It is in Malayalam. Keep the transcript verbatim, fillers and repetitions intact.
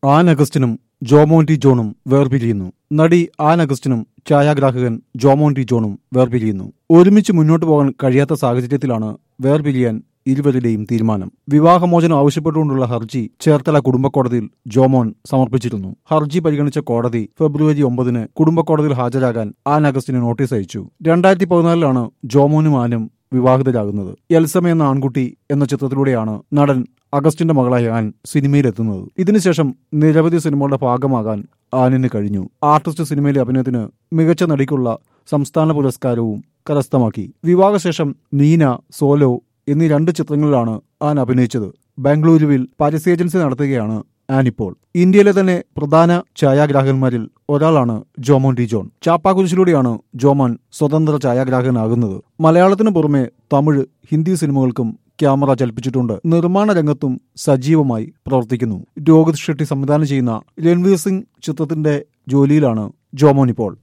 ആൻ അഗസ്റ്റിനും ജോമോൻ ജോണും വേർപിരിയുന്നു. നടി ആൻ അഗസ്റ്റിനും ഛായാഗ്രാഹകൻ ജോമോൻ ജോണും വേർപിരിയുന്നു. ഒരുമിച്ച് മുന്നോട്ടു പോകാൻ കഴിയാത്ത സാഹചര്യത്തിലാണ് വേർപിരിയാൻ ഇരുവരുടെയും തീരുമാനം. വിവാഹമോചനം ആവശ്യപ്പെട്ടുകൊണ്ടുള്ള ഹർജി ചേർത്തല കുടുംബക്കോടതിയിൽ ജോമോൻ സമർപ്പിച്ചിരുന്നു. ഹർജി പരിഗണിച്ച കോടതി ഫെബ്രുവരി ഒമ്പതിന് കുടുംബക്കോടതിയിൽ ഹാജരാകാൻ ആൻ അഗസ്റ്റിന് നോട്ടീസ് അയച്ചു. രണ്ടായിരത്തി പതിനാലിലാണ് ജോമോനും ആനും വിവാഹിതരാകുന്നത്. എൽസമ എന്ന ആൺകുട്ടി എന്ന ചിത്രത്തിലൂടെയാണ് നടൻ അഗസ്റ്റിന്റെ മകളായ ആൻ സിനിമയിലെത്തുന്നത്. ഇതിനുശേഷം നിരവധി സിനിമകളുടെ ഭാഗമാകാൻ ആനിന് കഴിഞ്ഞു. ആർട്ടിസ്റ്റ് സിനിമയിലെ അഭിനയത്തിന് മികച്ച നടിക്കുള്ള സംസ്ഥാന പുരസ്കാരവും കരസ്ഥമാക്കി. വിവാഹശേഷം നീന, സോലോ എന്നീ രണ്ട് ചിത്രങ്ങളിലാണ് ആൻ അഭിനയിച്ചത്. ബാംഗ്ലൂരുവിൽ പരസ്യ ഏജൻസി നടത്തുകയാണ് ആനിപ്പോൾ. ഇന്ത്യയിലെ തന്നെ പ്രധാന ഛായാഗ്രാഹകന്മാരിൽ ഒരാളാണ് ജോമോൻ ടി ജോൺ. ചാപ്പാകുരിശിലൂടെയാണ് ജോമോൻ സ്വതന്ത്ര ഛായാഗ്രാഹകനാകുന്നത്. മലയാളത്തിനു പുറമെ തമിഴ്, ഹിന്ദി സിനിമകൾക്കും ക്യാമറ ചലിപ്പിച്ചിട്ടുണ്ട്. നിർമ്മാണ രംഗത്തും സജീവമായി പ്രവർത്തിക്കുന്നു. രോഹിത് ഷെട്ടി സംവിധാനം ചെയ്യുന്ന രൺവീർ സിംഗ് ചിത്രത്തിന്റെ ജോലിയിലാണ് ജോമോൻ ഇപ്പോൾ.